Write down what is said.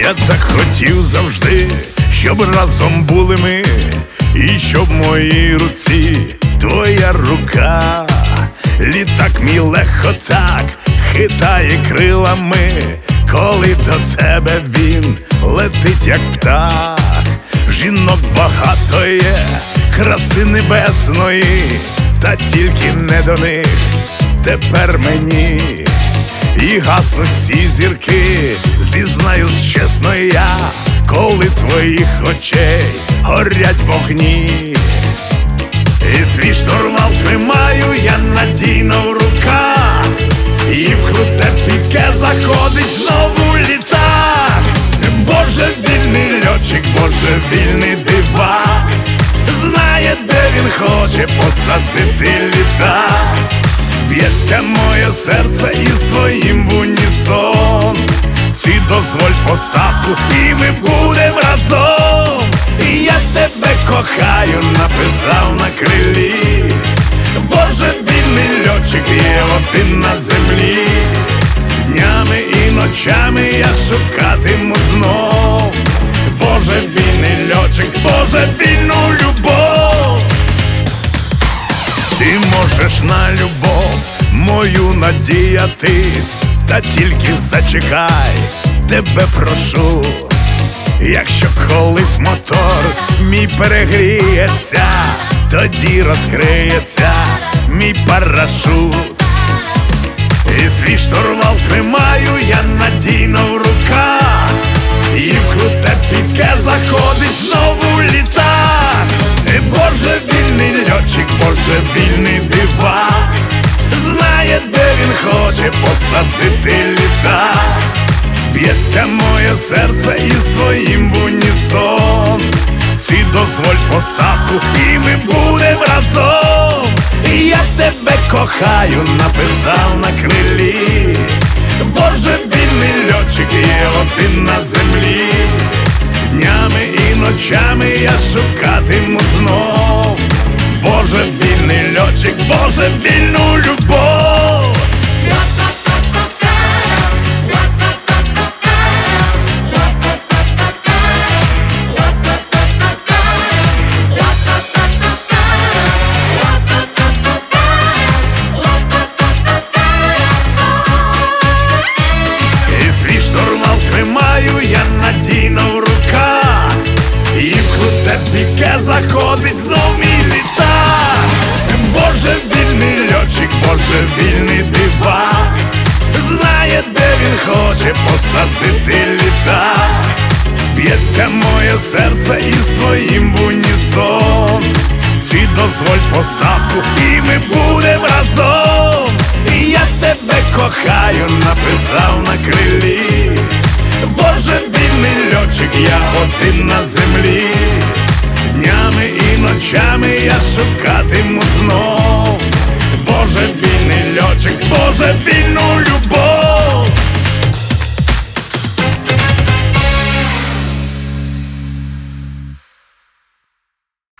Я так хотів завжди, щоб разом були ми, і щоб в моїй руці твоя рука. Літак мій легко так хитає крилами, коли до тебе він летить, як птах. Жінок багато є, краси небесної, та тільки не до них тепер мені. І гаснуть всі зірки, зізнаюсь чесно я, коли твоїх очей горять вогні. І свій штурвал тримаю я надійно в руках, і в круте піке заходить знову літак. Божевільний льотчик, божевільний дивак, знає, де він хоче посадити літак. Б'ється моє серце із твоїм в унісон. Ти дозволь посадку, і ми будем разом. Я тебе кохаю, написав на крилі. Божевільний льотчик є один на землі. Днями і ночами я шукатиму знов божевільний льотчик, божевільну любов. Ти можеш на любов мою надіятись, та тільки зачекай, тебе прошу. Якщо колись мотор мій перегріється, тоді розкриється мій парашут. І свій штурвал тримаю я надійно в руках, і в круте піке заходить знову літак. Божевільний льотчик, божевільний дивак, знає, де він хоче посадити літак. Б'ється моє серце із твоїм в унісон. Ти дозволь посадку, і ми будем разом. Я тебе кохаю, написав на крилі. Божевільний льотчик є один на землі. Днями і ночами я шукатиму знов божевільний льотчик, божевільну любов. І свій штурвал тримаю я надійно в руках, і в круте піке заходить знов мій літак. Божевільний льотчик, божевільний дивак, знає, де він хоче посадити літак. Б'ється моє серце із твоїм в унісон. Ти дозволь посадку, і ми будем разом. Я тебе кохаю, написав на крилі. Божевільний льотчик, я один на землі. Днями і ночами я шукатиму знов божевільний льотчик, божевільну любов.